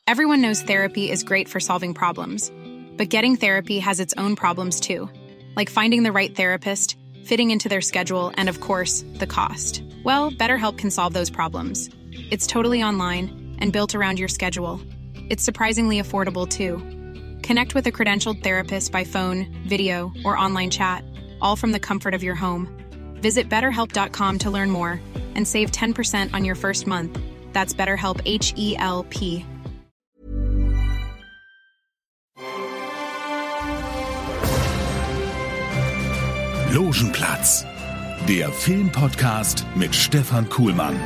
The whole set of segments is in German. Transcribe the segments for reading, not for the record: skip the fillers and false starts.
Everyone knows therapy is great for solving problems, but getting therapy has its own problems too, like finding the right therapist, fitting into their schedule, and of course, the cost. Well, BetterHelp can solve those problems. It's totally online and built around your schedule. It's surprisingly affordable too. Connect with a credentialed therapist by phone, video, or online chat, all from the comfort of your home. Visit BetterHelp.com to learn more and save 10% on your first month. That's BetterHelp, H-E-L-P. Logenplatz, der Filmpodcast mit Stefan Kuhlmann.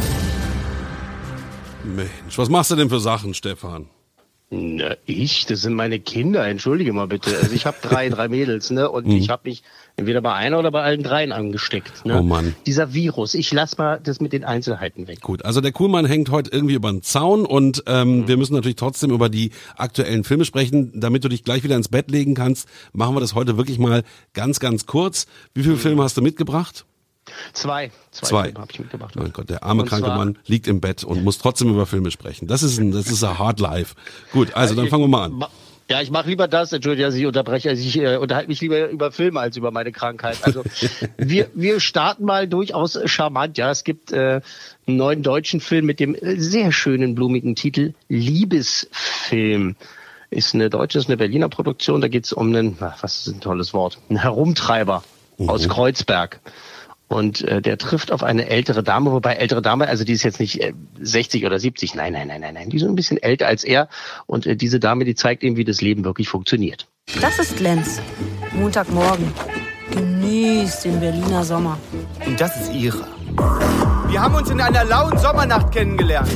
Mensch, was machst du denn für Sachen, Stefan? Na, das sind meine Kinder, entschuldige mal bitte. Also ich habe drei Mädels, ne? Und ich habe mich entweder bei einer oder bei allen dreien angesteckt. Ne? Oh Mann. Dieser Virus, ich lass mal das mit den Einzelheiten weg. Gut, also der Kuhlmann hängt heute irgendwie über den Zaun und wir müssen natürlich trotzdem über die aktuellen Filme sprechen. Damit du dich gleich wieder ins Bett legen kannst, machen wir das heute wirklich mal ganz, ganz kurz. Wie viele Filme hast du mitgebracht? Zwei Filme habe ich mitgebracht. Mein Gott, der arme, kranke Mann liegt im Bett und muss trotzdem über Filme sprechen. Das ist ein Hard Life. Gut, also dann fangen wir mal an. Ja, ich mache lieber das, entschuldige, dass ich unterbreche. Also ich unterhalte mich lieber über Filme als über meine Krankheit. Also wir starten mal durchaus charmant. Ja, es gibt einen neuen deutschen Film mit dem sehr schönen, blumigen Titel Liebesfilm. Ist eine Berliner Produktion. Da geht es um was ist ein tolles Wort, einen Herumtreiber aus Kreuzberg. Und der trifft auf eine ältere Dame, wobei ältere Dame, also die ist jetzt nicht 60 oder 70, nein, die ist so ein bisschen älter als er. Und diese Dame, die zeigt ihm, wie das Leben wirklich funktioniert. Das ist Lenz, Montagmorgen. Genießt den Berliner Sommer. Und das ist Ira. Wir haben uns in einer lauen Sommernacht kennengelernt.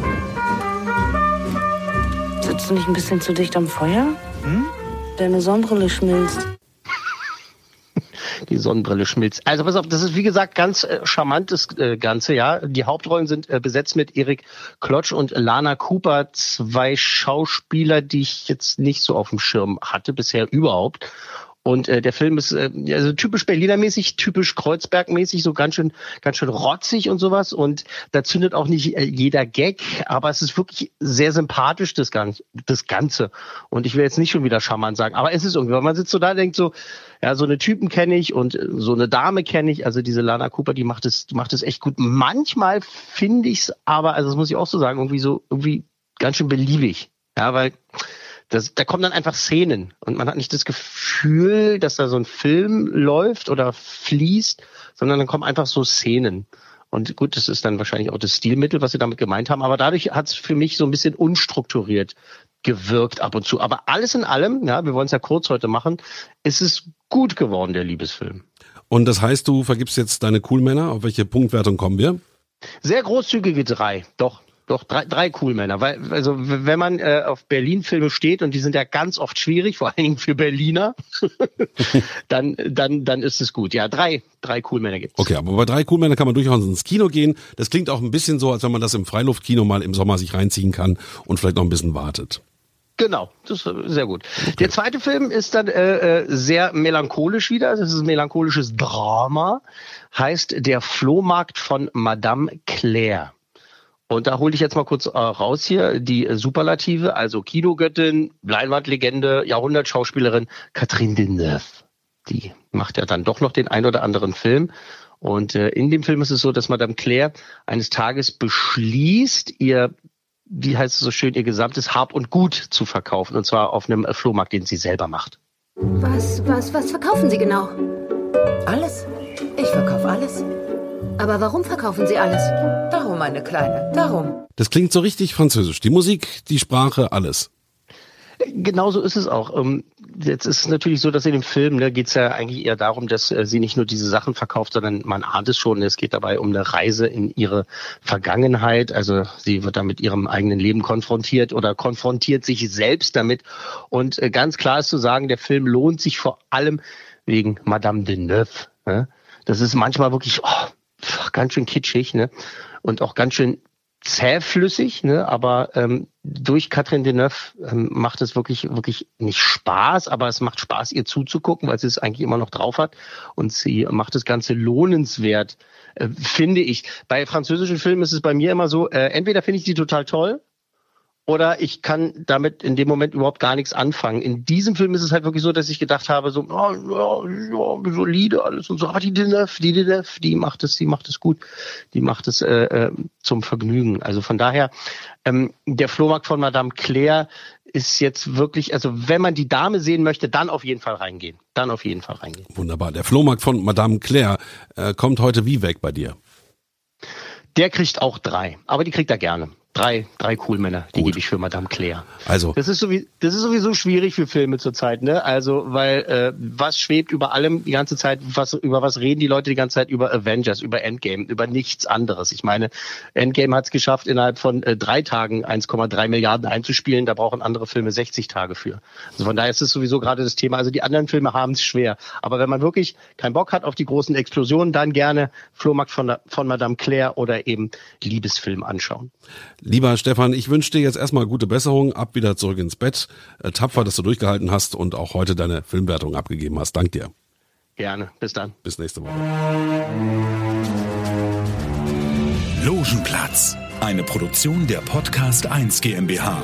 Sitzt du nicht ein bisschen zu dicht am Feuer? Deine Sonnenbrille schmilzt. Die Sonnenbrille schmilzt. Also pass auf, das ist wie gesagt ganz charmant das Ganze, ja. Die Hauptrollen sind besetzt mit Erik Klotsch und Lana Cooper, zwei Schauspieler, die ich jetzt nicht so auf dem Schirm hatte bisher überhaupt. Und der Film ist also typisch Berliner-mäßig, typisch Kreuzberg-mäßig, so ganz schön rotzig und sowas. Und da zündet auch nicht jeder Gag, aber es ist wirklich sehr sympathisch, das Ganze. Und ich will jetzt nicht schon wieder charmant sagen, aber es ist irgendwie, weil man sitzt so da und denkt so, ja, so eine Typen kenne ich und so eine Dame kenne ich. Also diese Lana Cooper, die macht es echt gut. Manchmal finde ich es aber, also das muss ich auch so sagen, irgendwie ganz schön beliebig. Ja, weil da kommen dann einfach Szenen und man hat nicht das Gefühl, dass da so ein Film läuft oder fließt, sondern dann kommen einfach so Szenen. Und gut, das ist dann wahrscheinlich auch das Stilmittel, was sie damit gemeint haben, aber dadurch hat es für mich so ein bisschen unstrukturiert gewirkt ab und zu. Aber alles in allem, ja, wir wollen es ja kurz heute machen, ist es gut geworden, der Liebesfilm. Und das heißt, du vergibst jetzt deine Coolmänner. Auf welche Punktwertung kommen wir? Sehr großzügige 3, doch, drei Coolmänner, weil, also, wenn man auf Berlin-Filme steht, und die sind ja ganz oft schwierig, vor allen Dingen für Berliner, dann ist es gut. Ja, drei Coolmänner gibt's. Okay, aber bei 3 Coolmänner kann man durchaus ins Kino gehen. Das klingt auch ein bisschen so, als wenn man das im Freiluftkino mal im Sommer sich reinziehen kann und vielleicht noch ein bisschen wartet. Genau, das ist sehr gut. Okay. Der zweite Film ist dann sehr melancholisch wieder. Das ist ein melancholisches Drama. Heißt Der Flohmarkt von Madame Claire. Und da hole ich jetzt mal kurz raus hier die Superlative, also Kinogöttin, Leinwandlegende, Jahrhundertschauspielerin Catherine Deneuve. Die macht ja dann doch noch den ein oder anderen Film. Und in dem Film ist es so, dass Madame Claire eines Tages beschließt, wie heißt es so schön, ihr gesamtes Hab und Gut zu verkaufen. Und zwar auf einem Flohmarkt, den sie selber macht. Was verkaufen Sie genau? Alles. Ich verkaufe alles. Aber warum verkaufen Sie alles? Darum, meine Kleine, darum. Das klingt so richtig französisch. Die Musik, die Sprache, alles. Genauso ist es auch. Jetzt ist es natürlich so, dass in dem Film geht es ja eigentlich eher darum, dass sie nicht nur diese Sachen verkauft, sondern man ahnt es schon, es geht dabei um eine Reise in ihre Vergangenheit. Also sie wird da mit ihrem eigenen Leben konfrontiert oder konfrontiert sich selbst damit. Und ganz klar ist zu sagen, der Film lohnt sich vor allem wegen Madame Deneuve. Ne? Das ist manchmal wirklich ganz schön kitschig, ne? Und auch ganz schön zähflüssig, ne? Aber durch Catherine Deneuve macht es wirklich nicht Spaß, aber es macht Spaß, ihr zuzugucken, weil sie es eigentlich immer noch drauf hat. Und sie macht das Ganze lohnenswert, finde ich. Bei französischen Filmen ist es bei mir immer so, entweder finde ich die total toll oder ich kann damit in dem Moment überhaupt gar nichts anfangen. In diesem Film ist es halt wirklich so, dass ich gedacht habe, so, solide alles und so, aber die Deneuve, die macht es gut, die macht es zum Vergnügen. Also von daher, der Flohmarkt von Madame Claire ist jetzt wirklich, also wenn man die Dame sehen möchte, dann auf jeden Fall reingehen. Wunderbar. Der Flohmarkt von Madame Claire kommt heute wie weg bei dir? Der kriegt auch 3, aber die kriegt er gerne. 3 Coolmänner, die gebe ich für Madame Claire. Also das ist sowieso schwierig für Filme zurzeit, ne? Also weil was schwebt über allem die ganze Zeit? Über was reden die Leute die ganze Zeit? Über Avengers, über Endgame, über nichts anderes. Ich meine, Endgame hat es geschafft, innerhalb von 3 Tagen 1,3 Milliarden einzuspielen. Da brauchen andere Filme 60 Tage für. Also von daher ist es sowieso gerade das Thema. Also die anderen Filme haben es schwer. Aber wenn man wirklich keinen Bock hat auf die großen Explosionen, dann gerne Flohmarkt von Madame Claire oder eben Liebesfilm anschauen. Lieber Stefan, ich wünsche dir jetzt erstmal gute Besserung, ab wieder zurück ins Bett. Tapfer, dass du durchgehalten hast und auch heute deine Filmwertung abgegeben hast. Dank dir. Gerne, bis dann. Bis nächste Woche. Logenplatz, eine Produktion der Podcast 1 GmbH.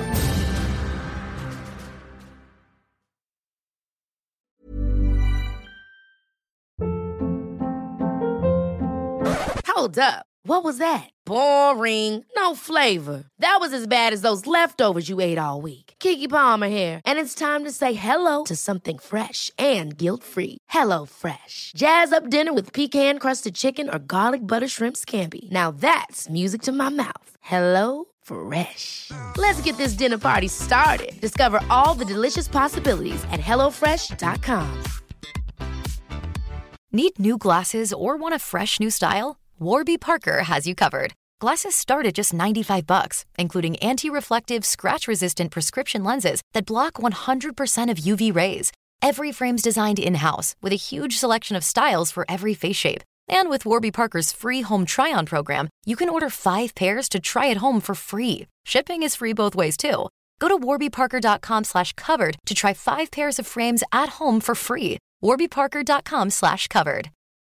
Hold up. What was that? Boring. No flavor. That was as bad as those leftovers you ate all week. Keke Palmer here. And it's time to say hello to something fresh and guilt-free. HelloFresh. Jazz up dinner with pecan-crusted chicken or garlic butter shrimp scampi. Now that's music to my mouth. HelloFresh. Let's get this dinner party started. Discover all the delicious possibilities at HelloFresh.com. Need new glasses or want a fresh new style? Warby Parker has you covered. Glasses start at just $95, including anti-reflective, scratch-resistant prescription lenses that block 100% of UV rays. Every frame's designed in-house with a huge selection of styles for every face shape. And with Warby Parker's free home try-on program, you can order 5 pairs to try at home for free. Shipping is free both ways, too. Go to warbyparker.com/covered to try 5 pairs of frames at home for free. warbyparker.com/covered.